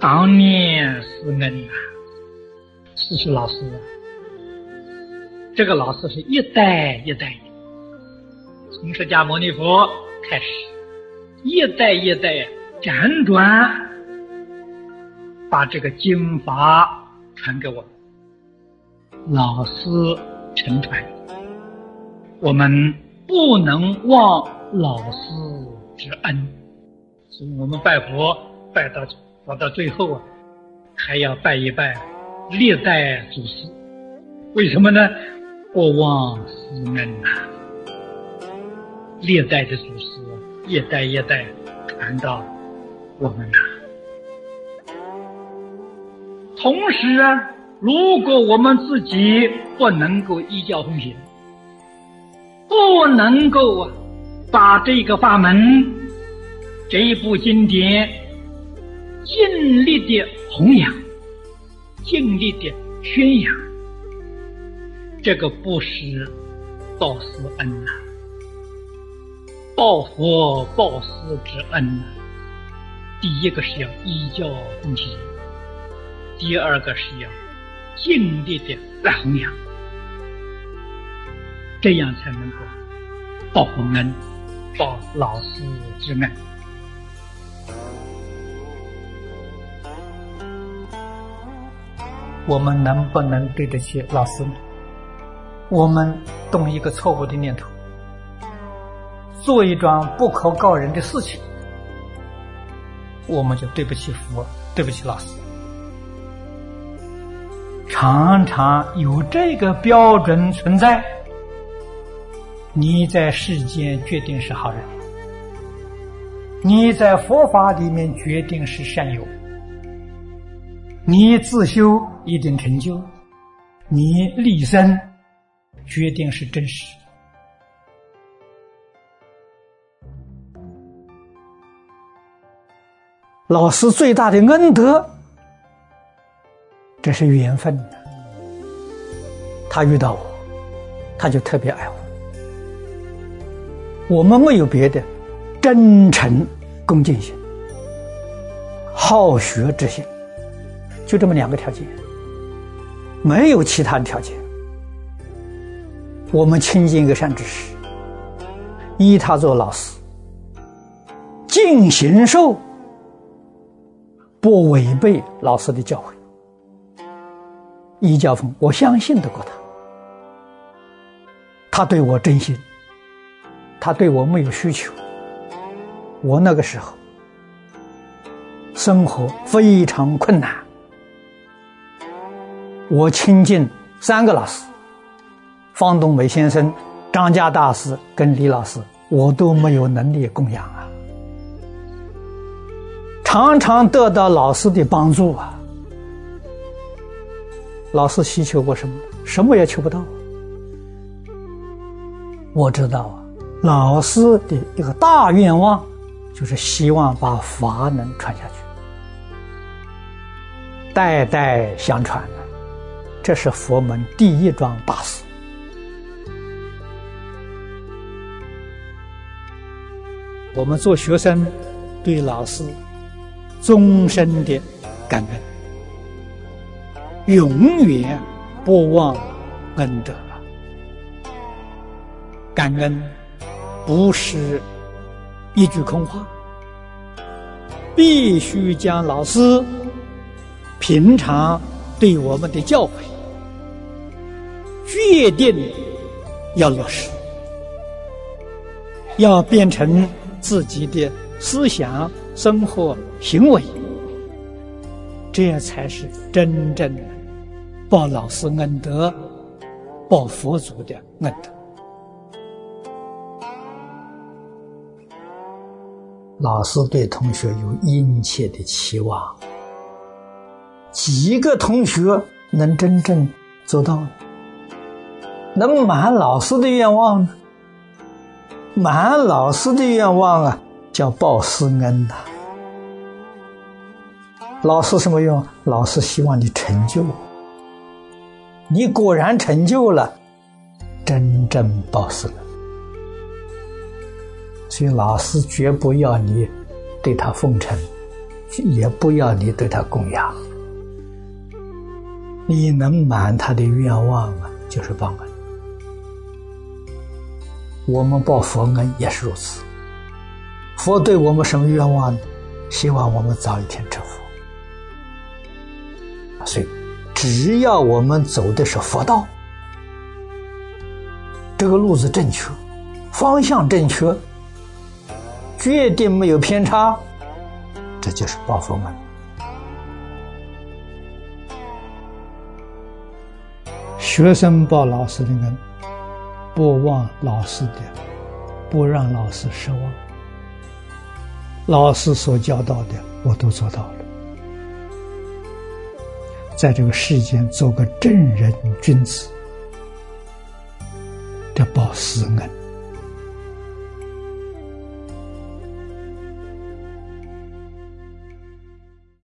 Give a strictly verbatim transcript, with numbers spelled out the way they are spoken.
当年是恩啊，是是老师啊。这个老师是一代一代的，从释迦牟尼佛开始，一代一代辗转，把这个经法传给我们，老师承传，我们不能忘老师之恩。所以我们拜佛拜到佛到最后啊，还要拜一拜历代祖师。为什么呢？不忘师恩呐、啊！历代的祖师一代一代传到我们呐、啊。同时啊，如果我们自己不能够依教奉行，不能够啊把这个法门这一部经典尽力的弘扬，尽力的宣扬，这个不是报师恩呐、啊，报佛报师之恩呐、啊。第一个是要依教奉行，第二个是要尽力的来弘扬，这样才能够报佛恩，报老师之恩。我们能不能对得起老师呢？我们动一个错误的念头，做一桩不可告人的事情，我们就对不起佛，对不起老师。常常有这个标准存在，你在世间决定是好人，你在佛法里面决定是善友，你自修一定成就，你立身决定是真实。老师最大的恩德，这是缘分的。他遇到我，他就特别爱我。我们没有别的，真诚恭敬心，好学之心，就这么两个条件，没有其他的条件。我们亲近一个善知识，依他做老师，尽行受，不违背老师的教诲，依教奉，我相信得过他，他对我真心，他对我没有需求。我那个时候生活非常困难，我亲近三个老师，方东美先生、张家大师跟李老师，我都没有能力供养啊，常常得到老师的帮助啊。老师希求过什么？什么也求不到。我知道啊，老师的一个大愿望就是希望把法能传下去，代代相传的，这是佛门第一桩大事。我们做学生对老师终身的感恩，永远不忘恩德。感恩不是一句空话，必须将老师平常对我们的教诲决定要落实，要变成自己的思想、生活、行为，这才是真正的报老师恩德，报佛祖的恩德。老师对同学有殷切的期望，几个同学能真正做到呢？能满老师的愿望呢？满老师的愿望啊，叫报师恩呐、啊。老师什么用？老师希望你成就，你果然成就了，真正报师恩。所以老师绝不要你对他奉承， 也不要你对他供养，你能满他的愿望啊，就是报恩。我们报佛恩也是如此。佛对我们什么愿望呢？希望我们早一天成佛。所以只要我们走的是佛道，这个路子正确，方向正确，决定没有偏差，这就是报佛恩。学生报老师的恩，不忘老师的，不让老师失望。老师所教导的我都做到了，在这个世间做个正人君子，这报师恩。